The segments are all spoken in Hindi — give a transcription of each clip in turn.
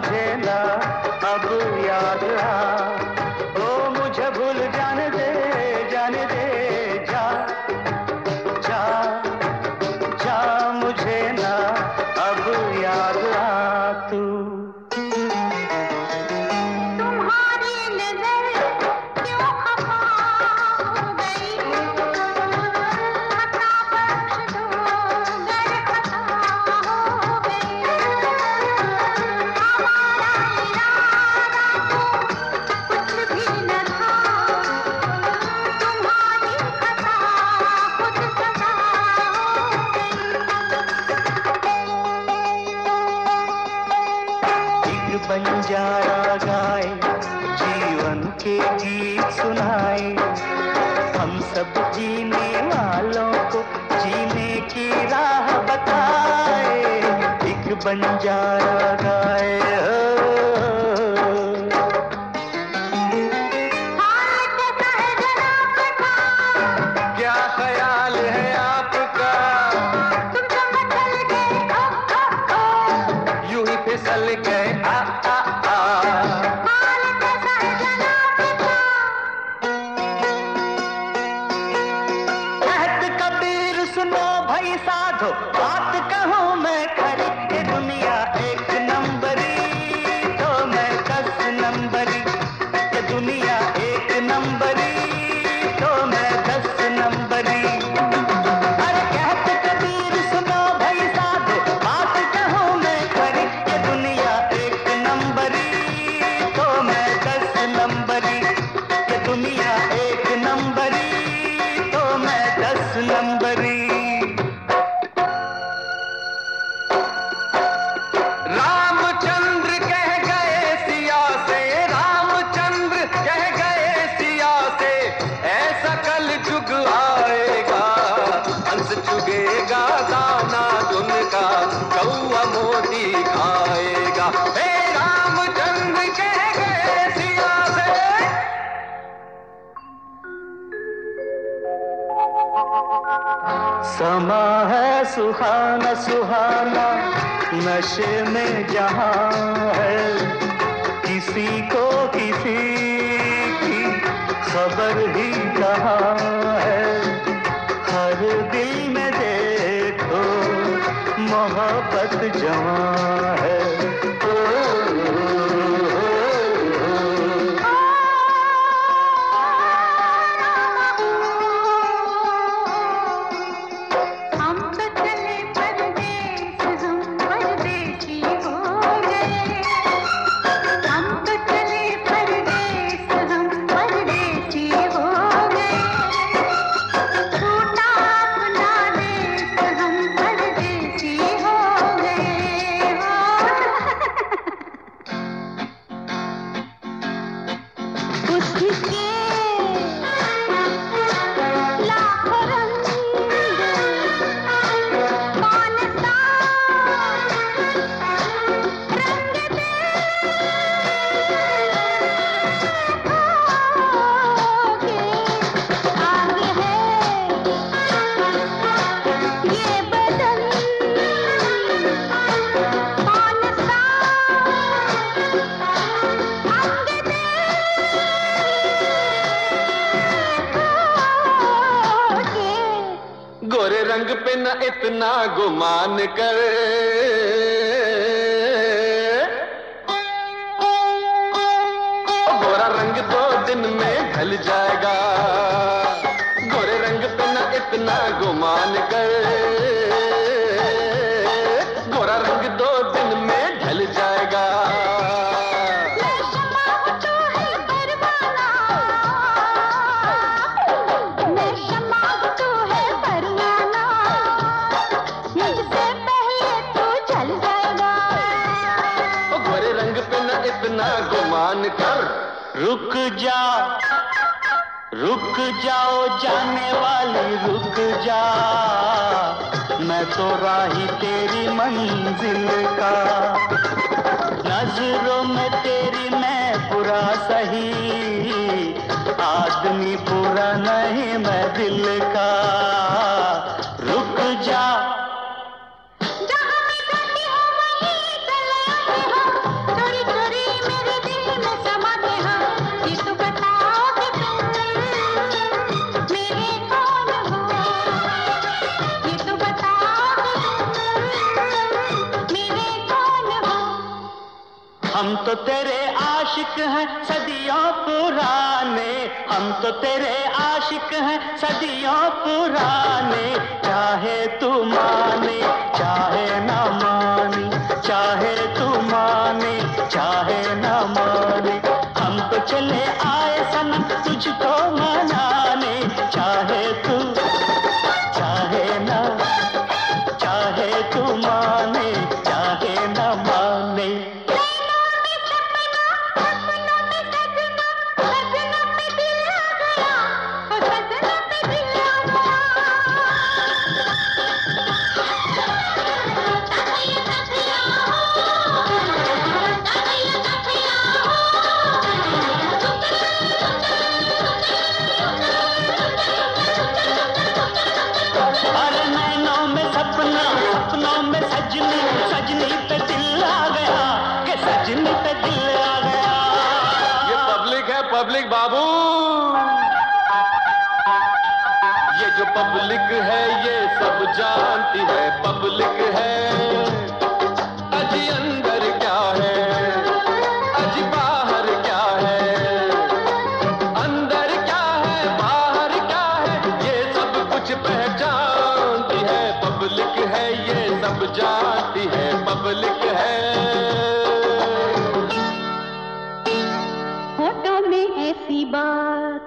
मुझे ना अब याद आ, ओ मुझे भूल जाने दे जा जा जा, मुझे ना अब याद आ तू। बंजारा गाए जीवन के गीत सुनाए, हम सब जीने वालों को जीने की राह बताए। एक बंजारा गाए क्या ख्याल है आपका, यूं ही फिसल गए बात कहूँ मैं खरी, ये दुनिया एक नंबरी तो मैं 10 नंबरी, ये दुनिया एक नंबरी तो मैं 10 नंबरी। अरे कहते कबीर सुनो भाई साधो, बात कहूँ मैं खरी, ये दुनिया एक नंबरी तो मैं 10 नंबरी, ये दुनिया एक नंबरी तो मैं 10 नंबरी। चुगेगा दाना दुनका, कौआ मोती खाएगा, हे रामचंद्र कह गए सिया से। समा है सुहाना सुहाना, नशे में जहां है, किसी को किसी की खबर ही कहाँ है। हर दिल में देखो मोहब्बत जवां है। रंग पे न इतना गुमान कर, गोरा रंग 2 दिन में ढल जाएगा। गोरे रंग पे न इतना गुमान कर, गोरा रंग 2 दिन में ढल जाएगा। इतना गुमान कर, रुक जाओ जाने वाली रुक जा, मैं तो राही तेरी मंजिल का। नजरों में तेरी मैं पूरा सही, आदमी पूरा नहीं मैं दिल का। रुक जा हम तो तेरे आशिक हैं सदियों पुराने, हम तो तेरे आशिक हैं सदियों पुराने। चाहे तू माने चाहे न माने, चाहे तू माने चाहे न माने, हम तो चले आए सनम तुझको मनाने। चाहे तू चाहे न, चाहे तू माने चाहे न माने। सपनों में सजनी, सजनी पे दिल आ गया, कि सजनी पे दिल आ गया। ये पब्लिक है, पब्लिक बाबू। ये जो पब्लिक है ये सब जानती है, पब्लिक है। अजी अंदर क्या है, अजी बाहर क्या है, अंदर क्या है बाहर क्या है, ये सब कुछ पहचानती है। पब्लिक है ये सब जानती है, पब्लिक है। होठों में ऐसी बात,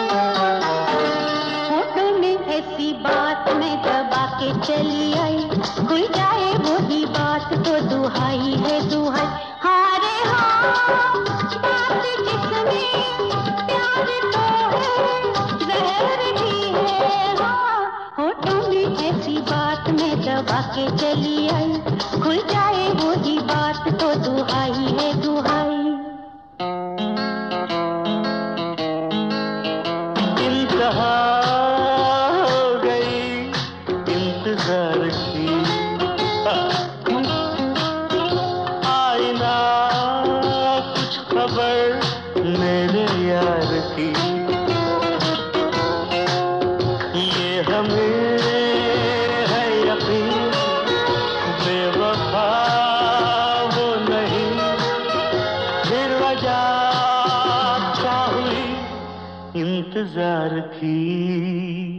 होठों में ऐसी बात मैं दबा के चली आई, खुल जाए वही बात तो दुहाई है दुहाई। हारे हाँ बात जिसमें प्यार तो है जहर भी है। हाँ होठों में ऐसी बात मैं दबा के चली आई, खुल जाए वही बात तो दुहाई है दुहाई। इंतहा हो गई इंतजार की, आईना कुछ खबर मेरे यार की। ये हमें है यकीन बेवफा वो नहीं, फिर वजह क्या हुई इंतजार की।